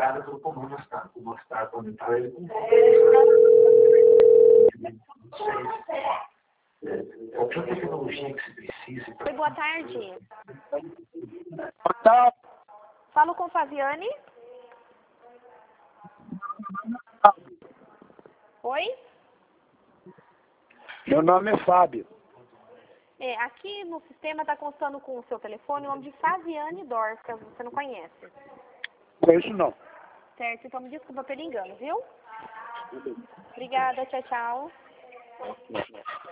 cara trocou o mostarda quando entrou ele com qualquer tecnologia que se precise. Oi, boa tarde. Boa tarde. Falo com Fabiane. Oi? Meu nome é Fábio. Aqui no sistema está constando com o seu telefone o nome de Fabiane Dorcas. Você não conhece? Conheço não. Certo, então me desculpa pelo engano, viu? Obrigada, tchau, tchau.